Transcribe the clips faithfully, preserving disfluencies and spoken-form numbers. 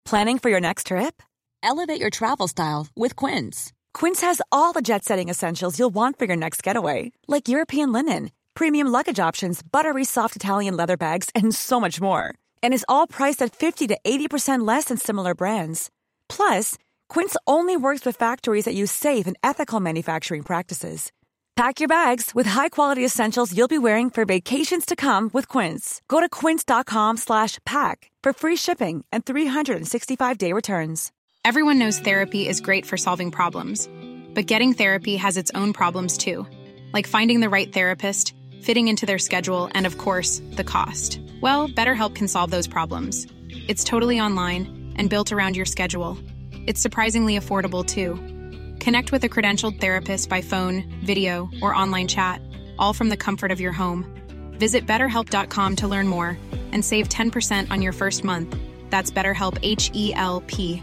Planning for your next trip? Elevate your travel style with Quince. Quince has all the jet-setting essentials you'll want for your next getaway, like European linen, premium luggage options, buttery soft Italian leather bags, and so much more. And is all priced at fifty to eighty percent less than similar brands. Plus, Quince only works with factories that use safe and ethical manufacturing practices. Pack your bags with high-quality essentials you'll be wearing for vacations to come with Quince. Go to quince.com slash pack for free shipping and three sixty-five day returns. Everyone knows therapy is great for solving problems, but getting therapy has its own problems too, like finding the right therapist, fitting into their schedule, and of course, the cost. Well, BetterHelp can solve those problems. It's totally online and built around your schedule. It's surprisingly affordable too. Connect with a credentialed therapist by phone, video, or online chat, all from the comfort of your home. Visit better help dot com to learn more and save ten percent on your first month. That's BetterHelp, H E L P.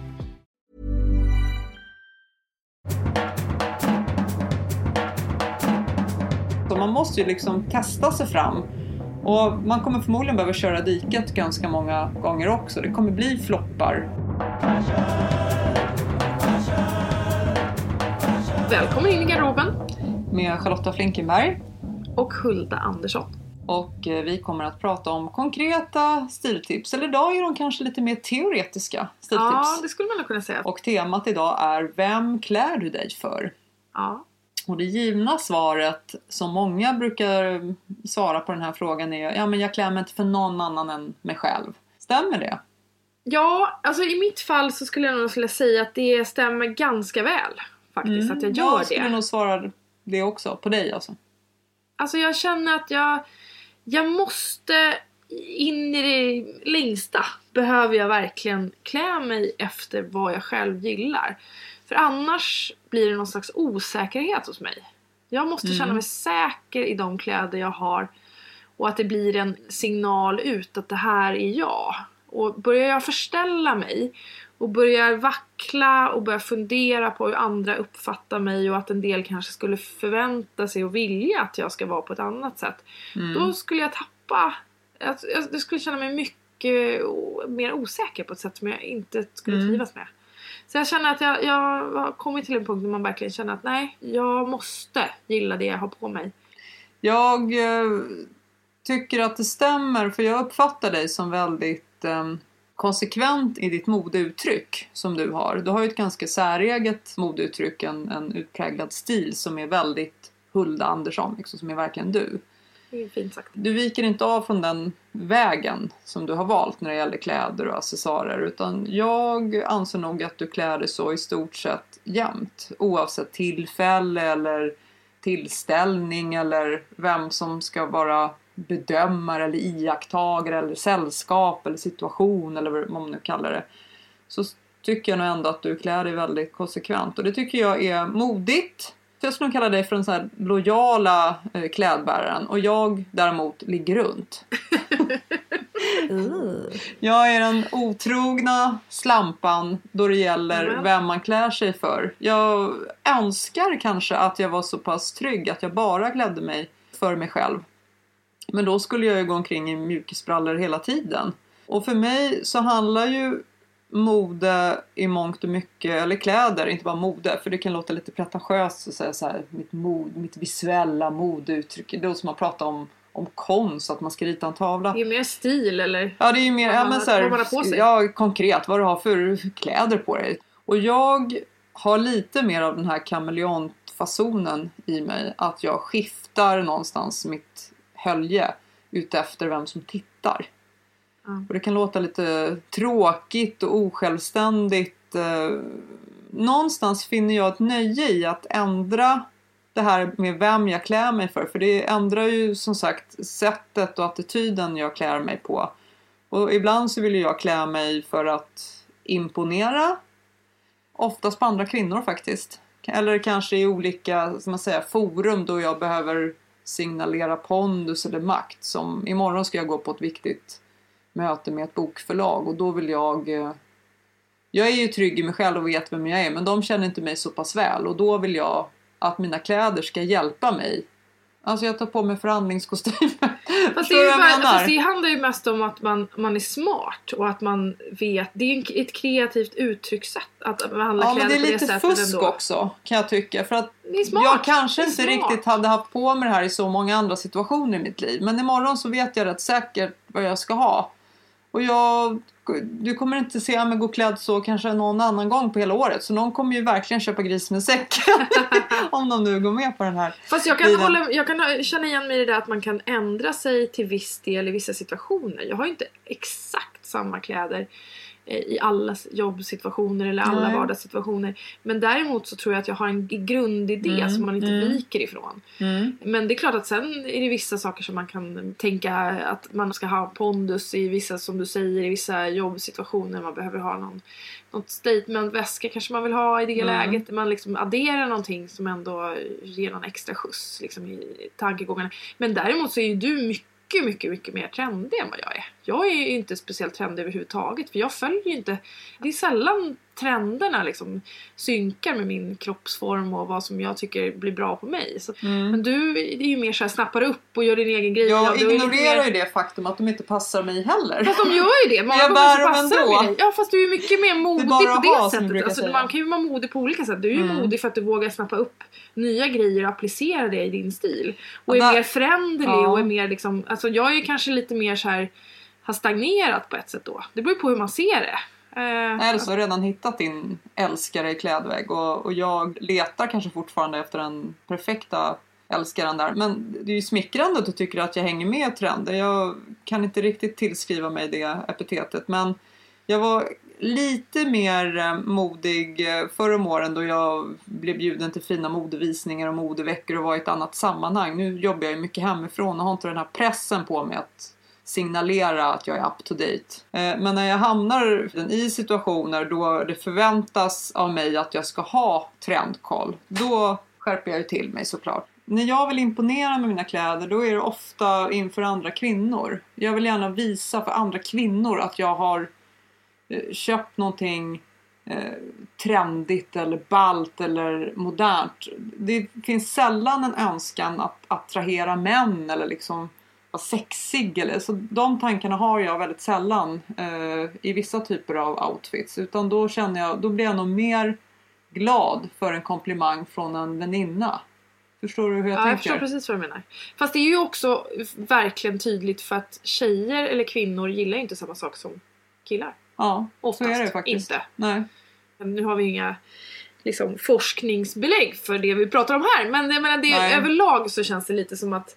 Så man måste ju liksom testa sig fram. Och man kommer förmodligen behöva köra diket ganska många gånger också. Det kommer bli floppar. Välkommen in i garderoben. Med Charlotta Flinkenberg. Och Hulda Andersson. Och vi kommer att prata om konkreta stiltips. Eller idag är de kanske lite mer teoretiska stiltips. Ja, det skulle man kunna säga. Och temat idag är: vem klär du dig för? Ja. Och det givna svaret som många brukar svara på den här frågan är: ja, men jag klär mig inte för någon annan än mig själv. Stämmer det? Ja, alltså i mitt fall så skulle jag nog vilja säga att det stämmer ganska väl. Faktiskt, Mm, att jag gör jag det. skulle nog svara det också, på dig alltså. Alltså jag känner att jag Jag måste in i det längsta behöver jag verkligen klä mig efter vad jag själv gillar. För annars blir det någon slags osäkerhet hos mig. Jag måste mm. känna mig säker i de kläder jag har. Och att det blir en signal ut att det här är jag. Och börjar jag förställa mig och börjar vackla och börjar fundera på hur andra uppfattar mig och att en del kanske skulle förvänta sig och vilja att jag ska vara på ett annat sätt. Mm. Då skulle jag tappa, jag, jag skulle känna mig mycket mer osäker på ett sätt som jag inte skulle mm. trivas med. Så jag känner att jag, jag har kommit till en punkt där man verkligen känner att nej, jag måste gilla det jag har på mig. Jag eh, tycker att det stämmer, för jag uppfattar dig som väldigt eh, konsekvent i ditt modeuttryck som du har. Du har ju ett ganska säreget modeuttryck, en, en utpräglad stil som är väldigt Hulda Andersson, liksom, som är verkligen du. Det är fint sagt. Du viker inte av från den vägen som du har valt när det gäller kläder och accessoarer, utan jag anser nog att du klär dig så i stort sett jämt, oavsett tillfälle eller tillställning eller vem som ska vara bedömare eller iakttagare eller sällskap eller situation eller vad man nu kallar det, så tycker jag nog ändå att du klär dig väldigt konsekvent, och det tycker jag är modigt. Jag skulle kalla dig för en sån här lojala eh, klädbäraren, och jag däremot ligger runt. uh. Jag är den otrogna slampan då det gäller mm. vem man klär sig för. Jag önskar kanske att jag var så pass trygg att jag bara klädde mig för mig själv. Men då skulle jag ju gå omkring i mjukisbrallor hela tiden. Och för mig så handlar ju mode i mångt och mycket, eller kläder, inte bara mode, för det kan låta lite pretentiöst att säga så här, mitt, mod, mitt visuella modeuttryck. Det är som att prata om, om konst, att man ska rita en tavla. Det är mer stil eller? Ja, det är ju mer, ja, men så här, vad man har på sig. Ja, konkret, vad du har för kläder på dig. Och jag har lite mer av den här kameleontfasonen i mig, att jag skiftar någonstans mitt hölje ut efter vem som tittar. Mm. Och det kan låta lite tråkigt och osjälvständigt. Någonstans finner jag ett nöje i att ändra det här med vem jag klär mig för. För det ändrar ju som sagt sättet och attityden jag klär mig på. Och ibland så vill jag klä mig för att imponera. Oftast på andra kvinnor faktiskt. Eller kanske i olika, som man säger, forum då jag behöver signalera pondus eller makt. Som imorgon ska jag gå på ett viktigt möte med ett bokförlag, och då vill jag jag är ju trygg i mig själv och vet vem jag är, men de känner inte mig så pass väl, och då vill jag att mina kläder ska hjälpa mig Alltså jag tar på mig förhandlingskostymen. Fast det, är ju bara, fast det handlar ju mest om att man, man är smart och att man vet. Det är ju ett kreativt uttryckssätt att behandla ja, kläder på det sättet. Ja, men det är lite fusk ändå. Också, kan jag tycka. För att jag kanske inte smart. riktigt hade haft på mig det här i så många andra situationer i mitt liv. Men imorgon så vet jag rätt säkert vad jag ska ha. Och jag, du kommer inte se mig gå klädd så kanske någon annan gång på hela året. Så någon kommer ju verkligen köpa gris med säcken. Om de nu går med på den här. Fast jag kan, hålla, jag kan känna igen mig i det där att man kan ändra sig till viss del i vissa situationer. Jag har ju inte exakt samma kläder i alla jobbsituationer eller alla Nej. vardagssituationer. Men däremot så tror jag att jag har en grundidé mm. som man inte mm. viker ifrån. Mm. Men det är klart att sen är det vissa saker som man kan tänka att man ska ha pondus i vissa, som du säger, i vissa jobbsituationer. Man behöver ha någon, något statement-väska kanske man vill ha i det mm. läget. Man liksom adderar någonting som ändå ger någon extra skjuts liksom, i tankegångarna. Men däremot så är ju du mycket mycket, mycket, mycket mer trendig än vad jag är. Jag är ju inte speciellt trendig överhuvudtaget. För jag följer ju inte... Det är sällan trenderna liksom synkar med min kroppsform och vad som jag tycker blir bra på mig. Så, mm. Men du är ju mer så här, snappar upp och gör din egen grej. Jag ignorerar mer... ju det faktum att de inte passar mig heller. Fast de gör ju det. Många gånger så passar de. Ja, fast du är mycket mer modig det på det ha, sättet. Alltså, man kan ju vara modig på olika sätt. Du är ju mm. modig för att du vågar snappa upp nya grejer och applicera det i din stil. Och är där... mer föränderlig ja. och är mer liksom... Alltså jag är ju kanske lite mer så här... har stagnerat på ett sätt då. Det beror på hur man ser det. Eh, Eller så har redan hittat din älskare i klädväg. Och, och jag letar kanske fortfarande efter den perfekta älskaren där. Men det är ju smickrande att du tycker att jag hänger med i trender. Jag kan inte riktigt tillskriva mig det epitetet. Men jag var lite mer modig förra om åren då jag blev bjuden till fina modevisningar och modeveckor och var i ett annat sammanhang. Nu jobbar jag ju mycket hemifrån och har inte den här pressen på mig att signalera att jag är up to date. Men när jag hamnar i situationer då det förväntas av mig att jag ska ha trendkoll, då skärper jag ju till mig såklart. När jag vill imponera med mina kläder, då är det ofta inför andra kvinnor. Jag vill gärna visa för andra kvinnor att jag har köpt någonting eh, trendigt eller ballt eller modernt. Det finns sällan en önskan att attrahera män eller liksom vara sexig. Eller, så de tankarna har jag väldigt sällan eh, i vissa typer av outfits. Utan då känner jag, då blir jag nog mer glad för en komplimang från en väninna. Förstår du hur jag ja, tänker? Jag förstår precis vad du menar. Fast det är ju också verkligen tydligt för att tjejer eller kvinnor gillar inte samma sak som killar. Ja, oftast så är det faktiskt. Inte. Nej. Nu har vi inga liksom, forskningsbelägg för det vi pratar om här. Men jag menar, det, överlag så känns det lite som att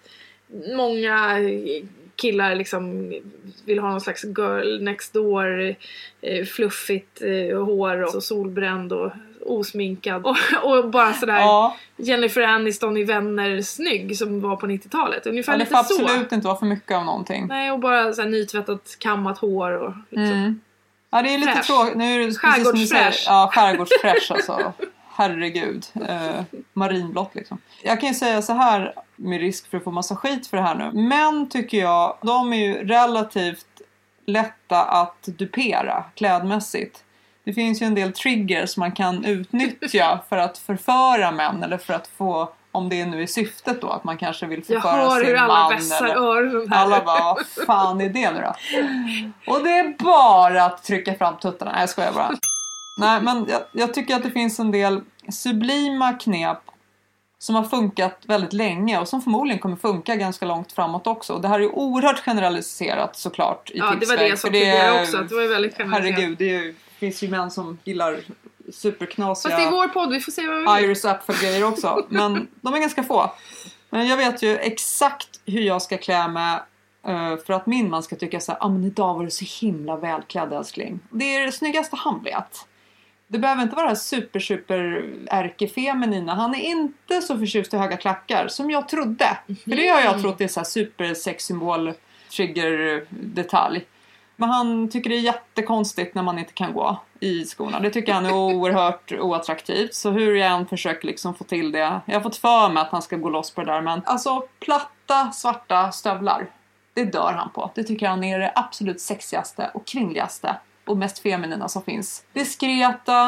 många killar liksom vill ha någon slags girl next door, eh, fluffigt eh, hår och solbränd och osminkad och, och bara sådär ja. Jennifer Aniston i Vänner snygg som var på nittiotalet. Ungefär ja, det får absolut inte vara för mycket av någonting. Nej, och bara såhär nytvättat kammat hår och liksom mm. Ja, det är lite tråkigt. Nu är det skärgårdsfräsch. Ja, skärgårdsfräsch alltså. Herregud. Eh, marinblått liksom. Jag kan ju säga så här med risk för att få massa skit för det här nu. Men tycker jag, de är ju relativt lätta att dupera klädmässigt. Det finns ju en del triggers man kan utnyttja för att förföra män. Eller för att få, om det nu är syftet då, att man kanske vill förföra sin man. Jag hör hur alla vässar öronen här. Alla bara, vad fan är det nu då? Och det är bara att trycka fram tuttarna. Nej, jag skojar bara. Nej, men jag, jag tycker att det finns en del sublima knep som har funkat väldigt länge och som förmodligen kommer funka ganska långt framåt också. Och det här är ju oerhört generaliserat såklart i ja, tipsväg. Det var det jag sa tidigare också, att det var väldigt generaliserat. Herregud, det är ju, finns ju män som gillar superknasiga... Fast det är vår podd, vi får se vad vi vill. Iris Apfel-grejer också, men de är ganska få. Men jag vet ju exakt hur jag ska klä mig för att min man ska tycka så här, ah, men idag var du så himla välklädd, älskling. Det är det snyggaste han vet. Det behöver inte vara super super ärkefeminina. Han är inte så förtjust i höga klackar som jag trodde. Mm. För det har jag trott är så här super sexsymbol trigger detalj. Men han tycker det är jättekonstigt när man inte kan gå i skorna. Det tycker han är oerhört oattraktivt. Så hur jag än försöker liksom få till det. Jag har fått för mig att han ska gå loss på det där. Men alltså platta svarta stövlar. Det dör han på. Det tycker han är det absolut sexigaste och kvinnligaste. Och mest feminina som finns. Diskreta,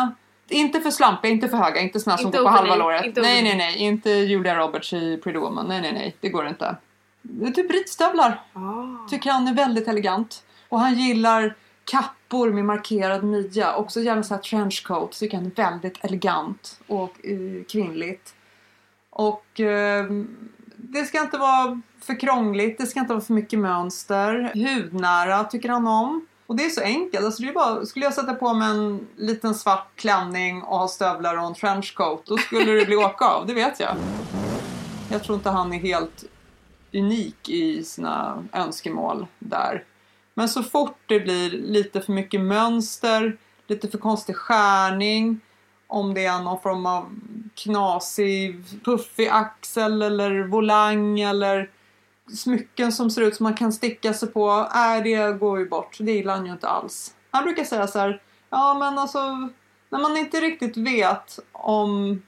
Inte för slampiga, inte för höga, inte såna som Inte går på halva overknee, låret. inte Nej, nej, overknee. nej. Inte Julia Roberts i Pretty Woman. Nej, nej, nej. Det går inte. Det är typ ridstövlar. Ah. Tycker han är väldigt elegant. Och han gillar kappor med markerad midja. Också gärna så här trenchcoat. Tycker han är väldigt elegant och uh, kvinnligt. Och uh, det ska inte vara för krångligt. Det ska inte vara för mycket mönster. Hudnära tycker han om. Och det är så enkelt. Alltså det är bara, skulle jag sätta på mig en liten svart klänning och ha stövlar och en trenchcoat, då skulle det bli åka av. Det vet jag. Jag tror inte han är helt unik i sina önskemål där. Men så fort det blir lite för mycket mönster, lite för konstig skärning, om det är någon form av knasig, puffig axel eller volang eller smycken som ser ut som man kan sticka sig på, äh, det går ju bort. Det gillar han ju inte alls. Han brukar säga så här: ja men alltså, när man inte riktigt vet om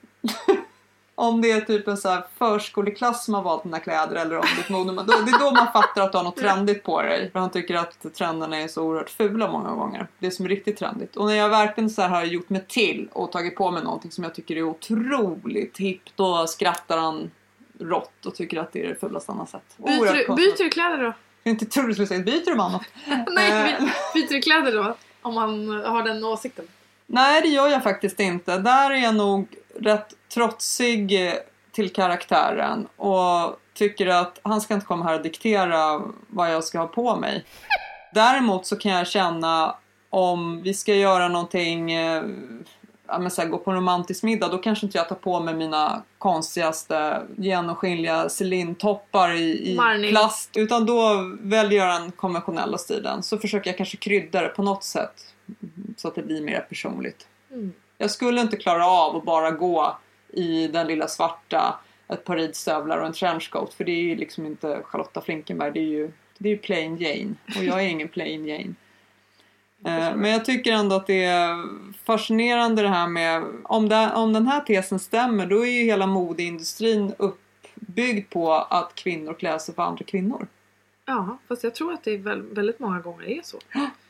om det är typ en så här förskoleklass som har valt dina kläder eller om ditt mode, då, det är då man fattar att du har något trendigt på dig. För han tycker att trenderna är så oerhört fula många gånger. Det som är riktigt trendigt. Och när jag verkligen så här har gjort mig till och tagit på mig någonting som jag tycker är otroligt hippt, då skrattar han rått och tycker att det är det fulaste han har sett. Byter, du, byter du kläder då? Jag inte tror du skulle säga, byter du man något? Nej, by, byter du kläder då? Om man har den åsikten. Nej, det gör jag faktiskt inte. Där är jag nog rätt trotsig till karaktären och tycker att han ska inte komma här och diktera vad jag ska ha på mig. Däremot så kan jag känna, om vi ska göra någonting, ja, men så här, gå på en romantisk middag, då kanske inte jag tar på mig mina konstigaste genomskinliga Celine-toppar i, i plast, utan då väljer jag den konventionella stilen. Så försöker jag kanske krydda det på något sätt så att det blir mer personligt. Mm. Jag skulle inte klara av att bara gå i den lilla svarta, ett par ridstövlar och en trenchcoat, för det är ju liksom inte Charlotta Flinkenberg, det är ju, det är ju plain Jane, och jag är ingen plain Jane. eh, men jag tycker ändå att det är fascinerande det här med, om, det, om den här tesen stämmer, då är ju hela modeindustrin uppbyggd på att kvinnor klär sig för andra kvinnor. Ja, fast jag tror att det är väldigt många gånger är så.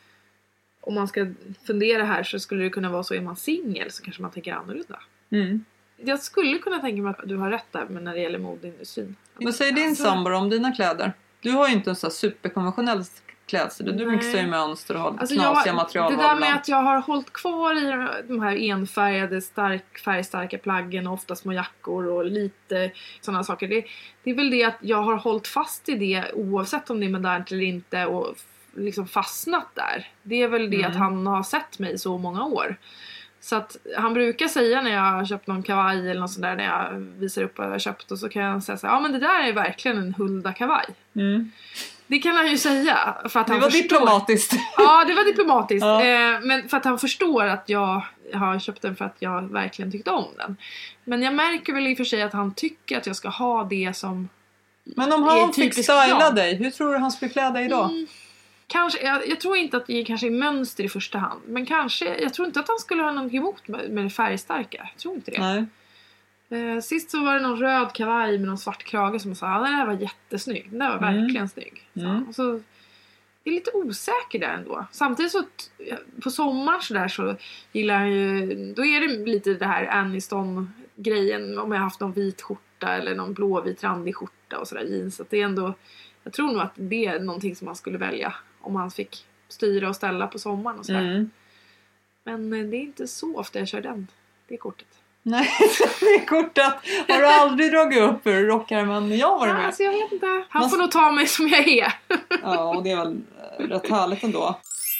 Om man ska fundera här, så skulle det kunna vara så, är man singel så kanske man tänker annorlunda. Mm. Jag skulle kunna tänka mig att du har rätt där, men när det gäller modeindustrin. Vad säger din alltså, sambo om dina kläder? Du har ju inte en sån här superkonventionell klädsel. Du mixar ju mönster och har alltså knasiga jag, material. Det där med att jag har hållit kvar i de här enfärgade, stark, färgstarka plaggen och ofta små jackor och lite sådana saker. Det, det är väl det att jag har hållit fast i det oavsett om det är modernt eller inte och liksom fastnat där. Det är väl det mm. att han har sett mig så många år. Så att han brukar säga när jag har köpt någon kavaj eller något sånt där, när jag visar upp vad jag har köpt, och så kan jag säga så här: ja men det där är verkligen en Hulda kavaj. Mm. Det kan han ju säga för att det han var förstår. diplomatiskt. Ja, det var diplomatiskt. Ja. Eh, men för att han förstår att jag har köpt den för att jag verkligen tyckte om den. Men jag märker väl i och för sig att han tycker att jag ska ha det som. Men om han fick styla dig, hur tror du han skulle klä dig idag? Mm. Kanske, jag, jag tror inte att det är kanske är mönster i första hand. Men kanske, jag tror inte att han skulle ha något emot med, med det färgstarka. Jag tror inte det. Nej. Eh, sist så var det någon röd kavaj med någon svart krage som sa, ja den här var jättesnygg. Den där var mm. verkligen snygg. Så, mm. och så, det är lite osäker där ändå. Samtidigt så på sommaren så där så gillar jag ju, då är det lite det här Aniston-grejen. Om jag har haft någon vit skjorta eller någon blåvit randig skjorta och sådär jeans. Att det är ändå, jag tror nog att det är någonting som man skulle välja om man fick styra och ställa på sommaren och sådär. Mm. Men det är inte så ofta jag kör den. Det är kortet. Nej, det är kortet. Har du aldrig dragit upp ur rockärmen när jag var med? Alltså jag vet inte. Han man... får nog ta mig som jag är. Ja, och det är väl rätt härligt ändå.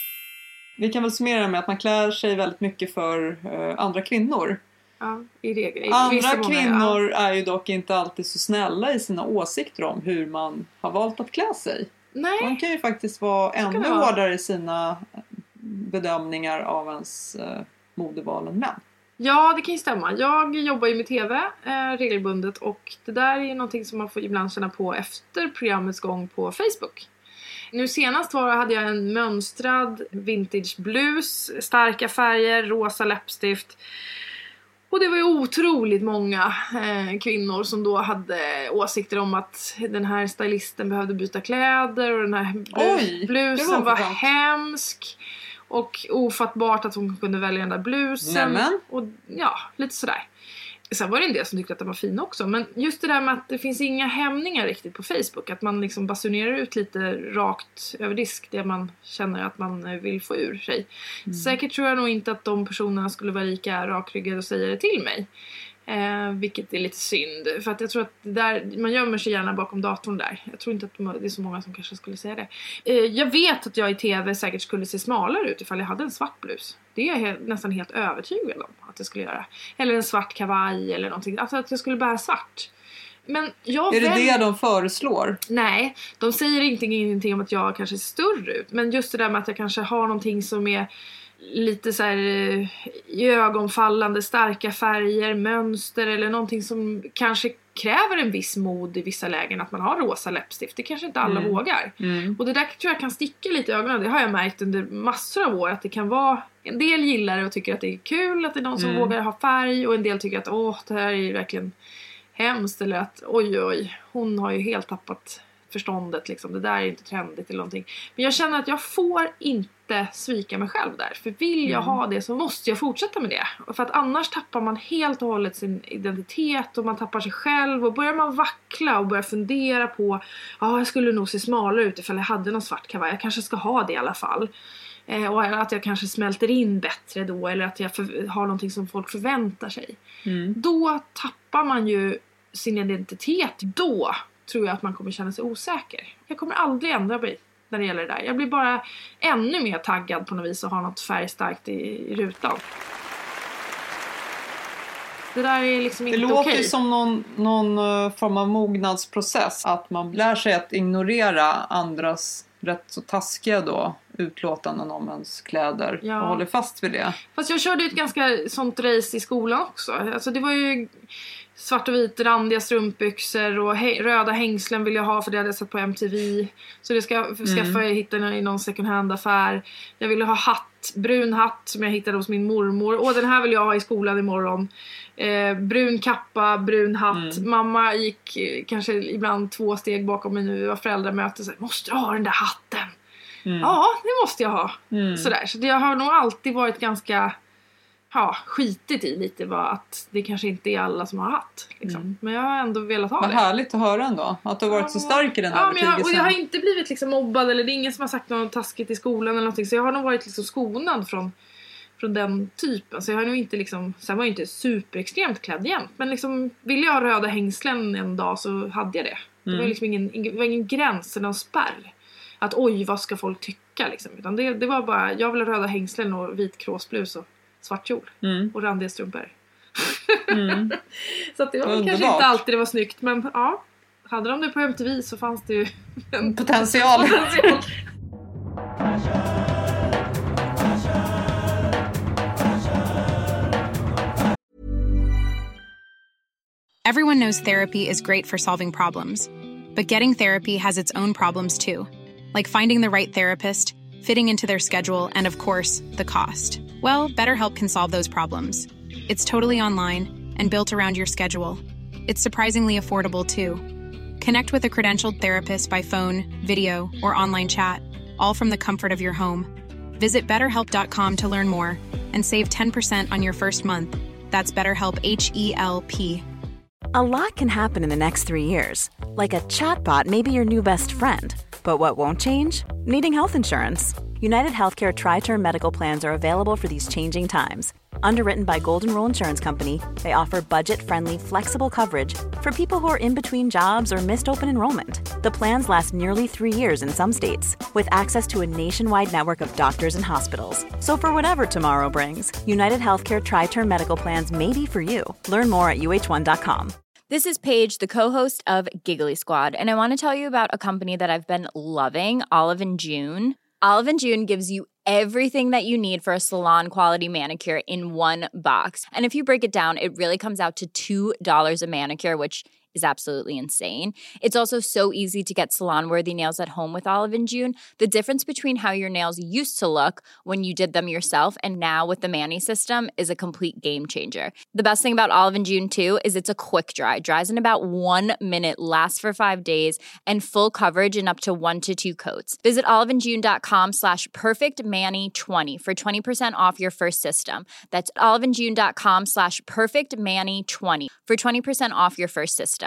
Vi kan väl summera med att man klär sig väldigt mycket för uh, andra kvinnor. Ja, i regel. I andra kvinnor ja. är ju dock inte alltid så snälla i sina åsikter om hur man har valt att klä sig. Nej. Man kan ju faktiskt vara ännu vara. hårdare i sina bedömningar av ens uh, modeval än män. Ja, det kan ju stämma. Jag jobbar ju med tv eh, regelbundet, och det där är någonting som man får ibland känna på efter programmets gång på Facebook. Nu senast var, hade jag en mönstrad vintage blus, starka färger, rosa läppstift. Och det var ju otroligt många eh, kvinnor som då hade åsikter om att den här stylisten behövde byta kläder och den här Oj, blusen var, var hemsk. Och ofattbart att hon kunde välja den där blusen. Nämen. Och ja, lite sådär. Sen var det en del som tyckte att den var fin också. Men just det där med att det finns inga hämningar riktigt på Facebook. Att man liksom basunerar ut lite rakt över disk. Det man känner att man vill få ur sig. Mm. Säkert tror jag nog inte att de personerna skulle vara lika rakryggade och säga det till mig. Eh, vilket är lite synd. För att jag tror att det där, man gömmer sig gärna bakom datorn där. Jag tror inte att det är så många som kanske skulle säga det. Eh, jag vet att jag i tv säkert skulle se smalare ut ifall jag hade en svart blus. Det är jag he- nästan helt övertygad om att jag skulle göra. Eller en svart kavaj eller någonting. Alltså att jag skulle bära svart. Men jag är det väl... det de föreslår? Nej, de säger ingenting, ingenting om att jag kanske ser större ut. Men just det där med att jag kanske har någonting som är lite så här i ögonfallande, starka färger, mönster eller någonting som kanske kräver en viss mod i vissa lägen, att man har rosa läppstift. Det kanske inte alla mm. vågar. Mm. Och det där tror jag kan sticka lite i ögonen. Det har jag märkt under massor av år, att det kan vara en del gillar det och tycker att det är kul att det är någon som mm. vågar ha färg, och en del tycker att åh, det här är verkligen hemskt, eller att oj oj, hon har ju helt tappat förståndet liksom. Det där är inte trendigt eller någonting. Men jag känner att jag får inte svika mig själv där. För vill jag mm. ha det så måste jag fortsätta med det. För att annars tappar man helt och hållet sin identitet och man tappar sig själv. Och börjar man vackla och börjar fundera på ja, ah, jag skulle nog se smalare ut ifall jag hade någon svart kavaj. Jag kanske ska ha det i alla fall. Eh, och att jag kanske smälter in bättre då. Eller att jag för- har någonting som folk förväntar sig. Mm. Då tappar man ju sin identitet. Då tror jag att man kommer känna sig osäker. Jag kommer aldrig ändra mig när det gäller det där. Jag blir bara ännu mer taggad på något vis och har något färgstarkt i, i rutan. Det där är liksom inte okej. Det låter okay. som någon, någon form av mognadsprocess. Att man lär sig att ignorera andras rätt så taskiga då utlåtanden om ens kläder. Ja. Och håller fast vid det. Fast jag körde ett ganska sånt race i skolan också. Alltså det var ju svart och vit randiga strumpbyxor och he- röda hängslen vill jag ha, för det hade jag sett på M T V. Så det ska skaffa mm. jag hittade i någon second hand affär. Jag ville ha hatt, brun hatt som jag hittade hos min mormor. Och den här vill jag ha i skolan imorgon. Eh, brun kappa, brun hatt. Mm. Mamma gick eh, kanske ibland två steg bakom mig nu. Vi var föräldramöte. Så, måste du ha den där hatten? Mm. Ja, det måste jag ha. Mm. Sådär. Så jag har nog alltid varit ganska ja, skitigt i lite var att det kanske inte är alla som har hatt. Liksom. Mm. Men jag har ändå velat ha Vad det. Vad härligt att höra ändå. Att du har varit ja, så stark i den här ja, men jag, betygelsen. Och jag har inte blivit liksom mobbad eller det är ingen som har sagt något taskigt i skolan eller någonting. Så jag har nog varit liksom skonad från, från den typen. Så jag har nog inte liksom, sen var jag inte superextremt klädd jämt. Men liksom, ville jag ha röda hängslen en dag så hade jag det. Det mm. var liksom ingen, ingen, var ingen gräns eller någon spärr. Att oj, vad ska folk tycka liksom. Utan det, det var bara, jag ville ha röda hängslen och vit kråsblus och svart kjol. Mm. Och randiga strumpor. Mm. Så att det var kanske inte alltid det var snyggt. Men ja, hade de det på M T V så fanns det ju en potential. potential. Everyone knows therapy is great for solving problems. But getting therapy has its own problems too. Like finding the right therapist, fitting into their schedule, and of course, the cost. Well, BetterHelp can solve those problems. It's totally online and built around your schedule. It's surprisingly affordable too. Connect with a credentialed therapist by phone, video, or online chat, all from the comfort of your home. Visit better help dot com to learn more and save ten percent on your first month. That's BetterHelp, H E L P. A lot can happen in the next three years. Like a chatbot may be your new best friend. But what won't change? Needing health insurance. United Healthcare Tri-Term Medical Plans are available for these changing times. Underwritten by Golden Rule Insurance Company, they offer budget-friendly, flexible coverage for people who are in between jobs or missed open enrollment. The plans last nearly three years in some states, with access to a nationwide network of doctors and hospitals. So for whatever tomorrow brings, United Healthcare Tri-Term Medical Plans may be for you. Learn more at U H one dot com. This is Paige, the co-host of Giggly Squad, and I want to tell you about a company that I've been loving, Olive and June. Olive and June gives you everything that you need for a salon-quality manicure in one box. And if you break it down, it really comes out to two dollars a manicure, which is absolutely insane. It's also so easy to get salon-worthy nails at home with Olive and June. The difference between how your nails used to look when you did them yourself and now with the Mani system is a complete game changer. The best thing about Olive and June too is it's a quick dry. Dries in about one minute, lasts for five days, and full coverage in up to one to two coats. Visit oliveandjune.com slash perfectmani20 for twenty percent off your first system. That's oliveandjune.com slash perfectmani20 for twenty percent off your first system.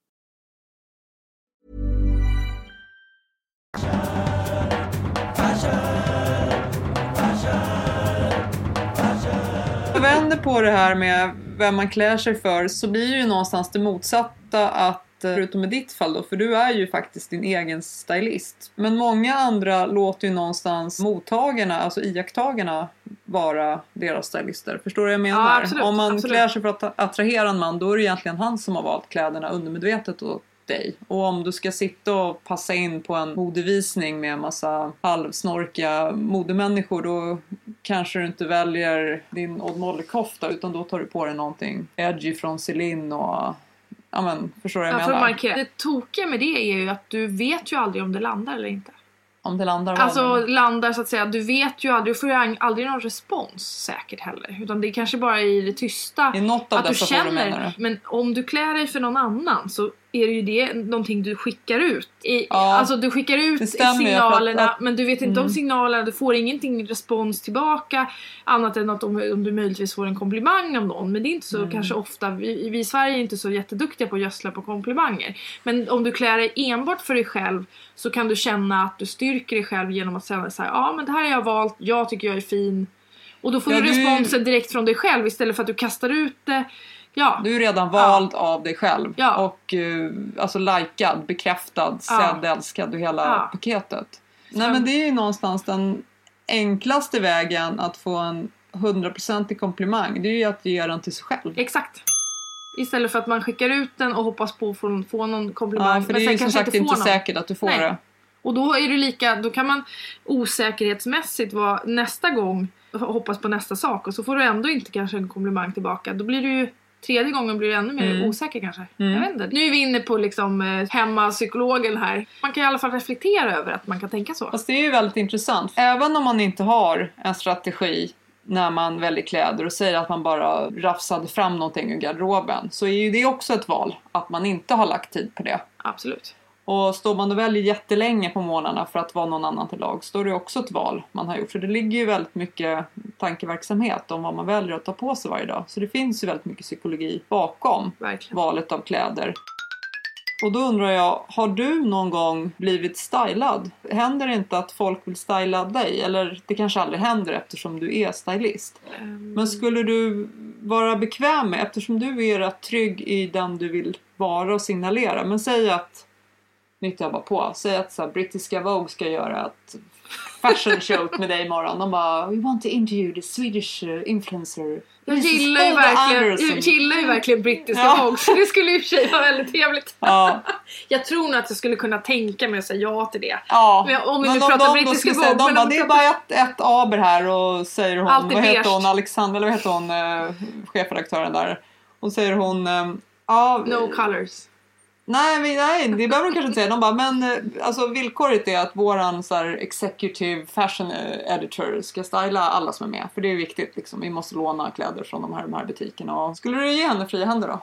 Jag vänder på det här med vem man klär sig för, så blir det ju någonstans det motsatta, att förutom i ditt fall då, för du är ju faktiskt din egen stylist. Men många andra låter ju någonstans mottagarna, alltså iakttagarna, vara deras stylister. Förstår du vad jag menar? Ja, absolut, Om man absolut. klär sig för att attrahera en man, då är det egentligen han som har valt kläderna undermedvetet åt dig. Och om du ska sitta och passa in på en modevisning med en massa halvsnorkiga modemänniskor, då kanske du inte väljer din Odd Molly-kofta, utan då tar du på dig någonting edgy från Celine och... Ja, men, förstår du vad jag Ja, för att menar? markera. Det tokiga med det är ju att du vet ju aldrig om det landar eller inte. Om det landar Alltså vad? landar så att säga. Du vet ju aldrig, du får ju aldrig någon respons säkert heller. Utan det är kanske bara i det tysta. I något av att du dessa forum, menar känner. du? Men om du klär dig för någon annan så är det ju det någonting du skickar ut. I, Ja, alltså du skickar ut det stämmer, signalerna. för att- att- Men du vet inte Mm. om signalerna. Du får ingenting respons tillbaka. Annat än att om, om du möjligtvis får en komplimang av någon. Men det är inte så Mm. kanske ofta. Vi, vi i Sverige är inte så jätteduktiga på att gödsla på komplimanger. Men om du klär dig enbart för dig själv, så kan du känna att du styrker dig själv genom att säga så här: ja, men det här har jag valt, jag tycker jag är fin. Och då får Ja, du du- responsen direkt från dig själv istället för att du kastar ut det. Ja, Du är redan vald av dig själv. Ja. Och uh, alltså likad, bekräftad, Ja. sedd, älskad och hela Ja. paketet. Nej, men det är ju någonstans den enklaste vägen att få en hundraprocentig komplimang. Det är ju att ge den till sig själv. exakt. Istället för att man skickar ut den och hoppas på att få, få någon komplimang. Ja, för det är ju som sagt inte säkert att du får Nej. det. Och då är det lika, då kan man osäkerhetsmässigt vara nästa gång hoppas på nästa sak, och så får du ändå inte kanske en komplimang tillbaka. Då blir du ju, tredje gången blir du ännu mer Mm. osäker kanske. Mm. Jag vet inte. Nu är vi inne på liksom eh, hemmapsykologen här. Man kan i alla fall reflektera över att man kan tänka så. Fast det är ju väldigt intressant. Även om man inte har en strategi när man väljer kläder och säger att man bara rafsade fram någonting ur garderoben, så är ju det också ett val. Att man inte har lagt tid på det. Absolut. Och står man och väljer jättelänge på morgnarna för att vara någon annan till lag, så är det också ett val man har gjort. Så det ligger ju väldigt mycket tankeverksamhet om vad man väljer att ta på sig varje dag. Så det finns ju väldigt mycket psykologi bakom Verkligen. valet av kläder. Och då undrar jag, har du någon gång blivit stylad? Händer det inte att folk vill styla dig? Eller det kanske aldrig händer eftersom du är stylist. Um, Men skulle du vara bekväm med, eftersom du är rätt trygg i den du vill vara och signalera. Men säg att, nytt jag bara på, säg att så här, brittiska Vogue ska göra ett fashion show med dig imorgon. De bara, we want to interview the Swedish uh, influencer. Jag Missus gillar, ju Olga verkligen, Anderson." jag gillar ju verkligen brittiska Ja. Vogue, så det skulle ju i och för sig vara väldigt trevligt. Ja, Jag tror nog att jag skulle kunna tänka mig att säga ja till det. ja. Men om vi Men nu om pratar de då brittiska skulle säga, Vogue, de men bara, om vi det är pratar- bara ett, ett aber här, och säger hon, Allt är vad heter beige. hon, Alexander, eller vad heter hon, eh, chefredaktören där. Och säger hon, eh, ja, No colors. nej, men, nej, det behöver de kanske inte säga. De bara, men eh, alltså villkoret är att våran så här, executive fashion eh, editor ska styla alla som är med. För det är viktigt liksom, vi måste låna kläder från de här, de här butikerna. Och skulle du ge henne fria händer då?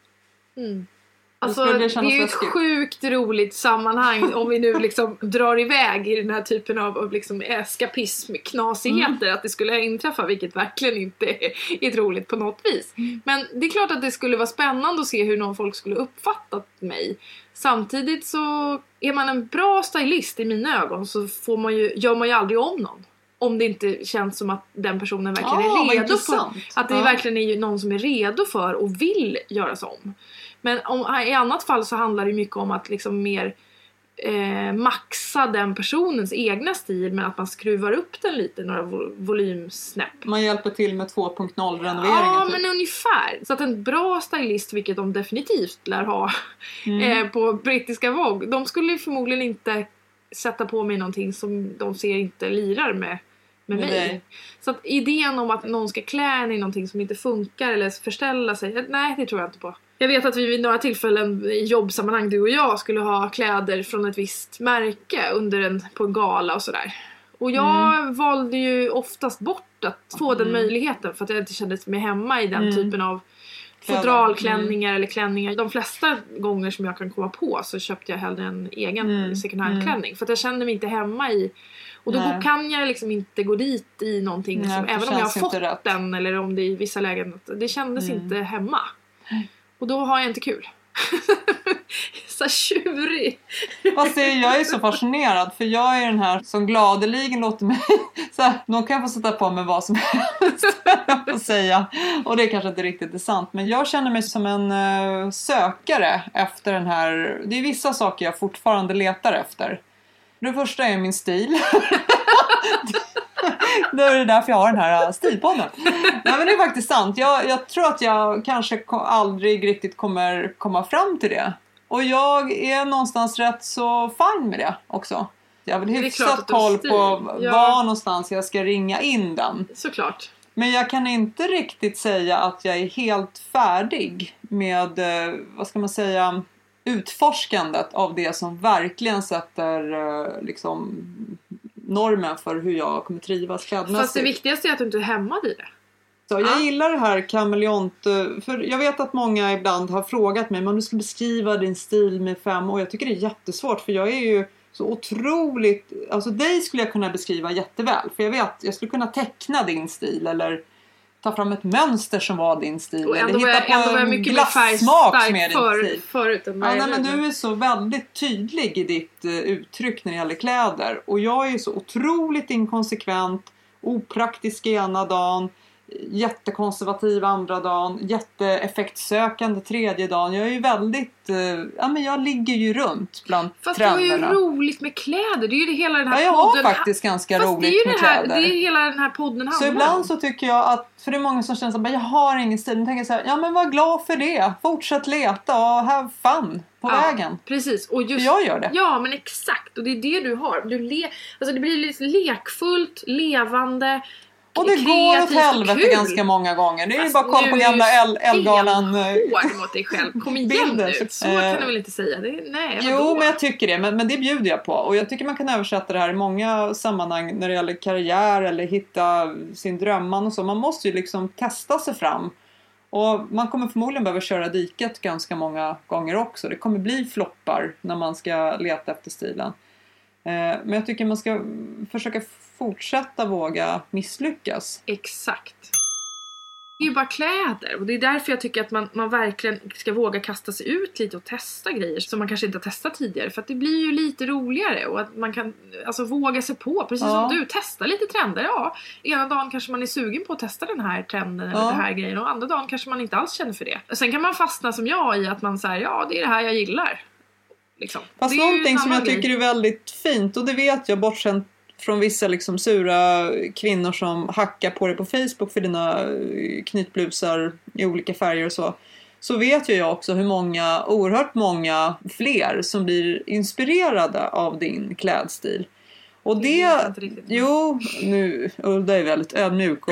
Mm. Då Alltså, skulle det, det kännas är ju ett läskigt. sjukt roligt sammanhang om vi nu liksom drar iväg i den här typen av, av liksom eskapism, knasigheter, Mm. att det skulle inträffa, vilket verkligen inte är, är roligt på något vis. Mm. Men det är klart att det skulle vara spännande att se hur någon folk skulle uppfattat mig. Samtidigt så är man en bra stylist i mina ögon, så får man ju, gör man ju aldrig om någon. Om det inte känns som att den personen verkligen Ja, vad är redo för, intressant. att det Ja. verkligen är ju någon som är redo för och vill göras om. Men om, i annat fall så handlar det mycket om att liksom mer eh, maxa den personens egna stil, men att man skruvar upp den lite, några vo- volymsnäpp. Man hjälper till med två punkt noll renoveringen. Ja, typ. men ungefär. Så att en bra stylist, vilket de definitivt lär ha Mm. eh, på brittiska Vogue, de skulle ju förmodligen inte sätta på mig någonting som de ser inte lirar med med, med mig. dig. Så att idén om att någon ska klä en i någonting som inte funkar eller förställa sig, nej det tror jag inte på. Jag vet att vi vid några tillfällen i jobbsammanhang, du och jag, skulle ha kläder från ett visst märke under en, på en gala och sådär. Och jag mm. valde ju oftast bort att få mm. den möjligheten för att jag inte kände mig hemma i den mm. typen av fodralklänningar mm. eller klänningar. De flesta gånger som jag kan komma på så köpte jag hellre en egen mm. second hand klänning. För att jag kände mig inte hemma i. Och då Nej. kan jag liksom inte gå dit i någonting Nej, som, även om jag har fått rätt. den eller om det är i vissa lägen, det kändes mm. inte hemma. Och då har jag inte kul. Så tjurig. Fast jag är så fascinerad, för jag är den här som gladeligen låter mig så här, någon kan få sätta på mig vad som helst att säga. Och det är kanske inte riktigt är sant, men jag känner mig som en uh, sökare efter den här. Det är vissa saker jag fortfarande letar efter. Det första är min stil. Det är därför jag har den här stilpodden. Nej, men det är faktiskt sant. Jag, jag tror att jag kanske aldrig riktigt kommer komma fram till det. Och jag är någonstans rätt så fin med det också. Jag vill hyfsat koll på ja. var någonstans jag ska ringa in den. Såklart. Men jag kan inte riktigt säga att jag är helt färdig med, vad ska man säga, utforskandet av det som verkligen sätter liksom normen för hur jag kommer trivas klädmässigt. Fast det viktigaste är att du inte är hämmad i det. Så jag ja. gillar det här kameleont, för jag vet att många ibland har frågat mig, men du ska beskriva din stil med fem år. Jag tycker det är jättesvårt, för jag är ju så otroligt, alltså dig skulle jag kunna beskriva jätteväl, för jag vet, jag skulle kunna teckna din stil eller ta fram ett mönster som var din stil. Och eller hitta jag, på en glassmak som är din för, stil. Förut än ja, nej, men du är så väldigt tydlig i ditt uh, uttryck när det gäller kläder. Och jag är så otroligt inkonsekvent, opraktisk ena dagen, jättekonservativ andra dagen, jätteeffektsökande tredje dagen. Jag är ju väldigt, uh, ja men jag ligger ju runt bland Fast trenderna. Fast du har ju roligt med kläder, det är ju det hela den här ja, jag podden. Jag har faktiskt ganska Fast roligt det är med här, kläder. Det är hela den här podden handlar. Så ibland så tycker jag att, för det är många som känner så att jag har ingen stil. Men tänker så här, ja men var glad för det. Fortsätt leta och have fun på ja, vägen. Precis. Och just, för jag gör det. Ja men exakt, och det är det du har. Du le, alltså det blir lite lekfullt, levande. Och det går åt helvete ganska många gånger. Det är ju bara att kolla på gamla Ellegalan hård mot dig själv. Kom igen nu. Så kan du väl inte säga det? Nej, jo, men jag tycker det. Men, men det bjuder jag på. Och jag tycker man kan översätta det här i många sammanhang när det gäller karriär eller hitta sin drömman och så. Man måste ju liksom testa sig fram. Och man kommer förmodligen behöva köra diket ganska många gånger också. Det kommer bli floppar när man ska leta efter stilen. Men jag tycker man ska försöka fortsätta våga misslyckas. Exakt. Det är ju bara kläder. Och det är därför jag tycker att man, man verkligen ska våga kasta sig ut lite och testa grejer som man kanske inte har testat tidigare. För att det blir ju lite roligare. Och att man kan alltså våga sig på. Precis ja. som du, testa lite trender. Ja, ena dagen kanske man är sugen på att testa den här trenden eller ja. den här grejen. Och andra dagen kanske man inte alls känner för det. Och sen kan man fastna som jag i att man säger ja, det är det här jag gillar. Liksom. Fast någonting som jag tycker är väldigt fint, och det vet jag bortsett från vissa liksom sura kvinnor som hackar på det på Facebook för dina knytblusar i olika färger och så. Så vet ju jag också hur många, oerhört många fler som blir inspirerade av din klädstil. Och det, jo, nu, Ulda är väldigt ödmjuk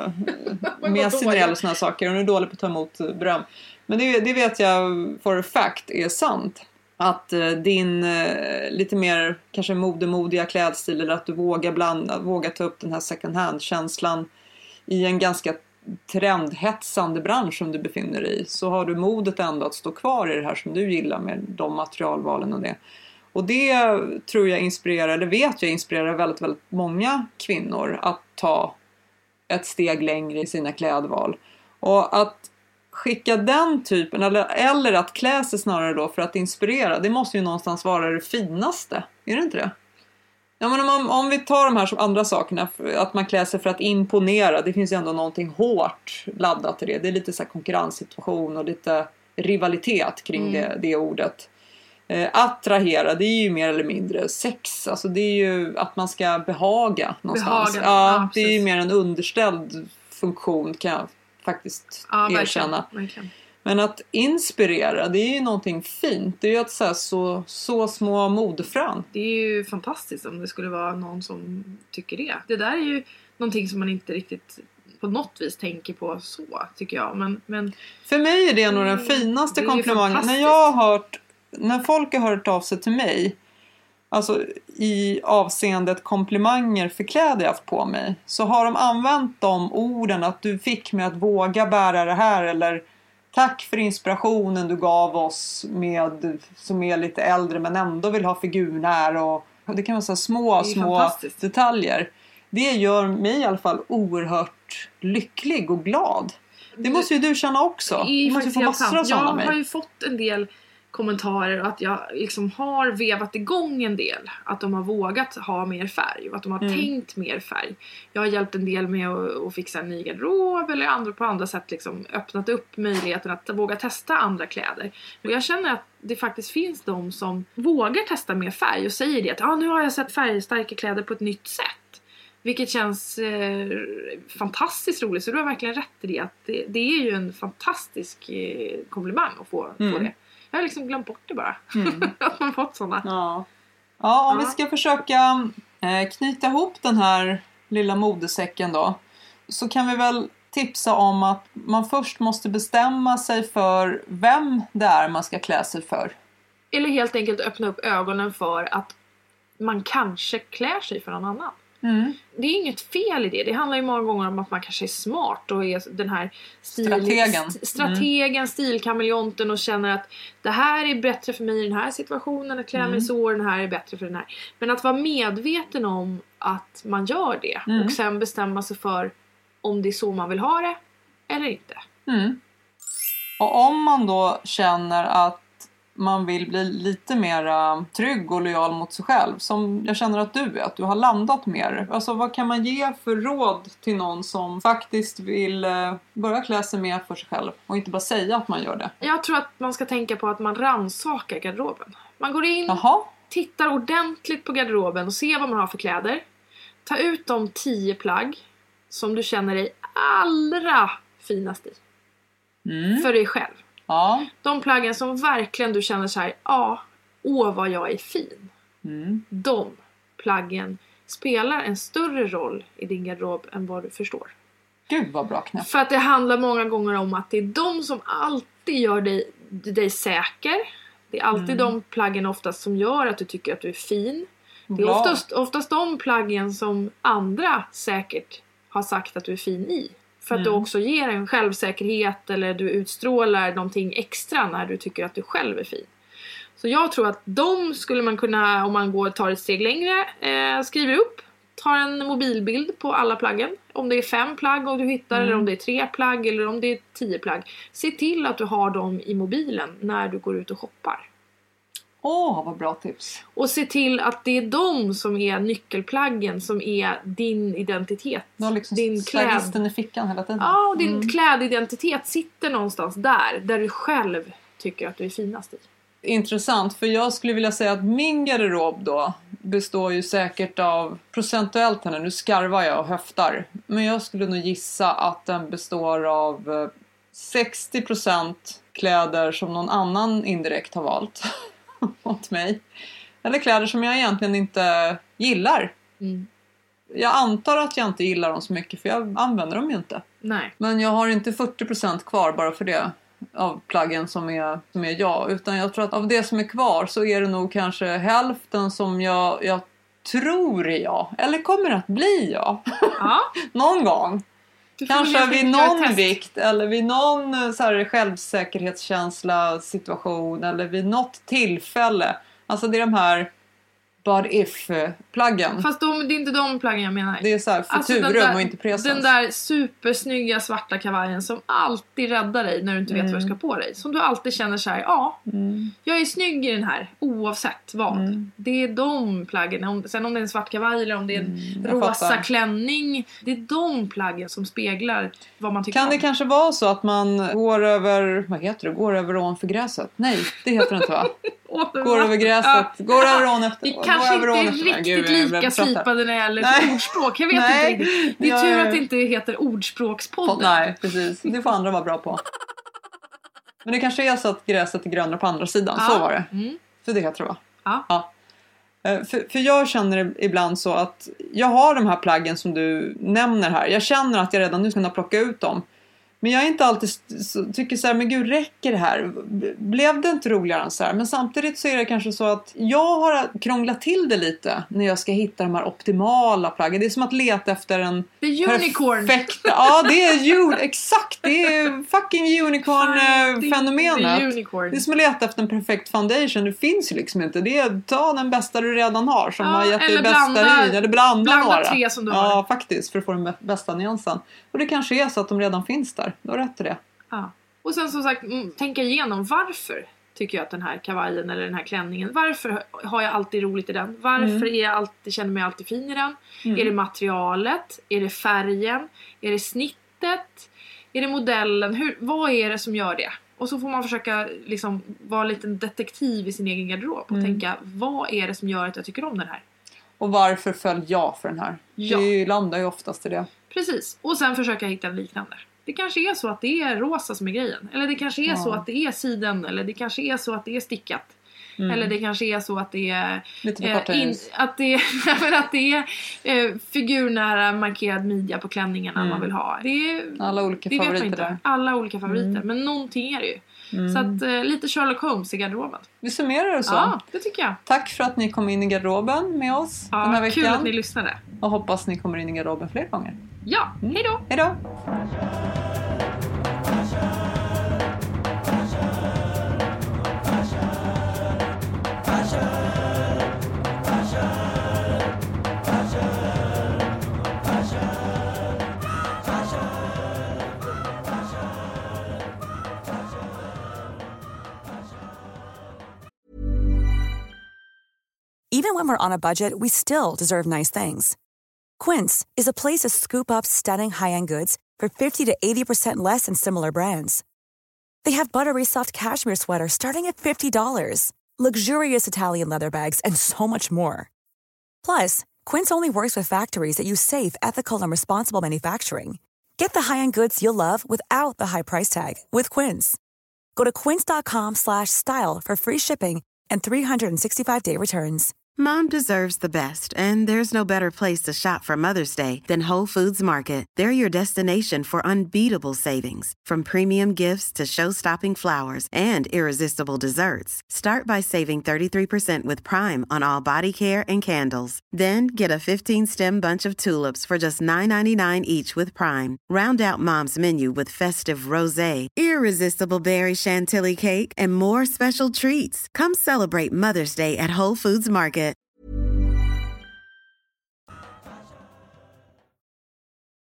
och med sin och såna saker. Och hon är dålig på att ta emot beröm. Men det, det vet jag for a fact är sant. Att uh, din uh, lite mer kanske modemodiga klädstil, eller att du vågar blanda, vågar ta upp den här second hand-känslan i en ganska trendhetsande bransch som du befinner dig i, så har du modet ändå att stå kvar i det här som du gillar med de materialvalen och det. Och det tror jag inspirerar, eller vet jag inspirerar väldigt, väldigt många kvinnor att ta ett steg längre i sina klädval. Och att skicka den typen, eller, eller att klä sig snarare då för att inspirera, det måste ju någonstans vara det finaste. Är det inte det? Ja, men om, om vi tar de här som andra sakerna, att man klär sig för att imponera, det finns ju ändå någonting hårt laddat i det. Det är lite så här konkurrenssituation och lite rivalitet kring mm. det, det ordet. Eh, attrahera, det är ju mer eller mindre sex. Alltså det är ju att man ska behaga någonstans. Behaga, ja, ja, det är ju mer en underställd funktion, kan jag faktiskt ja, erkänna. Verkligen, verkligen. Men att inspirera, det är ju någonting fint. Det är ju att så, här, så, så små modefrön. Det är ju fantastiskt om det skulle vara någon som tycker det. Det där är ju någonting som man inte riktigt på något vis tänker på så, tycker jag. Men, men för mig är det nog den finaste det komplimangen. När jag har hört, när folk har hört av sig till mig, alltså i avseendet komplimanger för kläder jag haft på mig, så har de använt de orden att du fick mig att våga bära det här, eller tack för inspirationen du gav oss med, som är lite äldre men ändå vill ha figurnär, och det kan vara så små, små detaljer. Det gör mig i alla fall oerhört lycklig och glad. Det måste ju du känna också. Du måste ju få massor av sådana Jag mig. har ju fått en del kommentarer att jag liksom har vevat igång en del. Att de har vågat ha mer färg. Och att de har mm. tänkt mer färg. Jag har hjälpt en del med att, att fixa en ny garderob. Eller andra, på andra sätt liksom öppnat upp möjligheten att våga testa andra kläder. Och jag känner att det faktiskt finns de som vågar testa mer färg. Och säger det att ah, nu har jag sett färgstarka kläder på ett nytt sätt. Vilket känns eh, fantastiskt roligt. Så du har verkligen rätt i det. Att det, det är ju en fantastisk eh, komplimang att få, mm. få det. Jag har liksom glömt bort det bara. Mm. Att man fått sådana. Ja. Ja, om ja. vi ska försöka eh, knyta ihop den här lilla modesäcken då. Så kan vi väl tipsa om att man först måste bestämma sig för vem det är man ska klä sig för. Eller helt enkelt öppna upp ögonen för att man kanske klär sig för någon annan. Mm. Det är inget fel i det. Det handlar ju många gånger om att man kanske är smart och är den här stil, strategen, st- strategen mm. stilkameleonten och känner att det här är bättre för mig i den här situationen, att klä mig mm. så, och den här är bättre för den här. Men att vara medveten om att man gör det mm. och sen bestämma sig för om det är så man vill ha det eller inte. Mm. Och om man då känner att man vill bli lite mer trygg och lojal mot sig själv, som jag känner att du är, att du har landat mer. Alltså vad kan man ge för råd till någon som faktiskt vill börja klä sig mer för sig själv och inte bara säga att man gör det? Jag tror att man ska tänka på att man rannsakar garderoben. Man går in, Aha. tittar ordentligt på garderoben och ser vad man har för kläder. Ta ut de tio plagg som du känner dig allra finast i. Mm. För dig själv. Ja. De plaggen som verkligen du känner så här, ja, åh vad jag är fin. Mm. De plaggen spelar en större roll i din garderob än vad du förstår. Gud vad bra knäpp. För att det handlar många gånger om att det är de som alltid gör dig, dig säker. Det är alltid mm. de plaggen oftast som gör att du tycker att du är fin. Det är oftast, oftast de plaggen som andra säkert har sagt att du är fin i. För att mm. du också ger en självsäkerhet eller du utstrålar någonting extra när du tycker att du själv är fin. Så jag tror att de skulle man kunna, om man går tar ett steg längre, eh, skriver upp. Tar en mobilbild på alla plaggen. Om det är fem plagg och du hittar mm. eller om det är tre plagg eller om det är tio plagg. Se till att du har dem i mobilen när du går ut och shoppar. Åh, oh, vad bra tips. Och se till att det är de som är nyckelplaggen som är din identitet. Du har liksom din kläd... i fickan hela tiden. Ja, och din mm. klädidentitet sitter någonstans där. Där du själv tycker att du är finast i. Intressant, för jag skulle vilja säga att min garderob då består ju säkert av procentuellt här, nu skarvar jag och höftar. Men jag skulle nog gissa att den består av sextio procent kläder som någon annan indirekt har valt. Åt mig. Eller kläder som jag egentligen inte gillar. Mm. Jag antar att jag inte gillar dem så mycket, för jag använder dem ju inte. Nej. Men jag har inte fyrtio procent kvar bara för det. Av plaggen som är, som är jag. Utan jag tror att av det som är kvar så är det nog kanske hälften som jag, jag tror är jag. Eller kommer att bli jag. Ja. Någon gång. Kanske vid någon vikt eller vid någon så här självsäkerhetskänsla situation eller vid något tillfälle. Alltså det är de här but if-plaggen. Fast de, det är inte de plaggen jag menar. Det är så här futurum alltså där, och inte presens. Den där supersnygga svarta kavajen som alltid räddar dig när du inte vet mm. vad du ska på dig. Som du alltid känner så här, ja, mm. jag är snygg i den här oavsett vad. Mm. Det är de plaggen. Sen om det är en svart kavaj eller om det är en mm, rosa fattar. klänning. Det är de plaggen som speglar vad man tycker Kan om. Det kanske vara så att man går över, vad heter det? Går över ån för gräset? Nej, det heter det inte va? Går över gräset. Ja. Går över ån efter. Vi kanske inte är riktigt Gud, lika slipade när det gäller Nej. ordspråk. Jag vet Nej. inte riktigt. Det är tur att det inte heter ordspråkspodden. Nej, precis. Det får andra vara bra på. Men det kanske är så att gräset är grönare på andra sidan. Ja. Så var det. Mm. För det jag tror jag. Ja. Ja. För, för jag känner ibland så att jag har de här plaggen som du nämner här. Jag känner att jag redan nu ska kunna plocka ut dem. Men jag är inte alltid så, tycker så här, men gud, räcker det här? Blev det inte roligare än så här? Men samtidigt så är det kanske så att jag har krånglat till det lite när jag ska hitta de här optimala plaggen. Det är som att leta efter en The unicorn. perfekta... Ja, det är ju exakt. Det är fucking unicorn-fenomenet. The unicorn. Det är som att leta efter en perfekt foundation. Det finns ju liksom inte. Det är ta den bästa du redan har som Ja, har gett dig eller bästa blanda- hyn. Eller blanda, blanda några. tre som du ja, har. faktiskt. För att få den bästa nyansen. Och det kanske är så att de redan finns där. Du har rätt i det. Ja. Och sen som sagt, mm, tänka igenom varför tycker jag att den här kavajen eller den här klänningen, varför har jag alltid roligt i den? Varför mm. är jag alltid, känner mig alltid fin i den? Mm. Är det materialet? Är det färgen? Är det snittet? Är det modellen? Hur, vad är det som gör det? Och så får man försöka liksom vara lite detektiv i sin egen garderob och mm. tänka, vad är det som gör att jag tycker om den här? Och varför föll jag för den här? Ja. Det landar ju oftast i det. Precis. Och sen försöka hitta en liknande. Det kanske är så att det är rosa som är grejen. Eller det kanske är ja. så att det är siden. Eller det kanske är så att det är stickat. Mm. Eller det kanske är så att det är... Lite eh, in, att det, att det är eh, figurnära markerad midja på klänningarna mm. man vill ha. Det är, alla olika det favoriter vet man inte. där. Alla olika favoriter. Mm. Men någonting är det ju. Mm. Så att eh, lite Sherlock Holmes i garderoben. Vi summerar det så. Ja, det tycker jag. Tack för att ni kom in i garderoben med oss ja, den här veckan. Kul att ni lyssnade. Och hoppas ni kommer in i garderoben fler gånger. Ja, mm. hej då. Hej då. Even when we're on a budget, we still deserve nice things. Quince is a place to scoop up stunning high-end goods for fifty to eighty percent less than similar brands. They have buttery soft cashmere sweaters starting at fifty dollars, luxurious Italian leather bags, and so much more. Plus, Quince only works with factories that use safe, ethical, and responsible manufacturing. Get the high-end goods you'll love without the high price tag with Quince. Go to quince.com slash style for free shipping and three sixty-five day returns. Mom deserves the best, and there's no better place to shop for Mother's Day than Whole Foods Market. They're your destination for unbeatable savings, from premium gifts to show-stopping flowers and irresistible desserts. Start by saving thirty-three percent with Prime on all body care and candles. Then get a fifteen-stem bunch of tulips for just nine ninety-nine each with Prime. Round out Mom's menu with festive rosé, irresistible berry chantilly cake, and more special treats. Come celebrate Mother's Day at Whole Foods Market.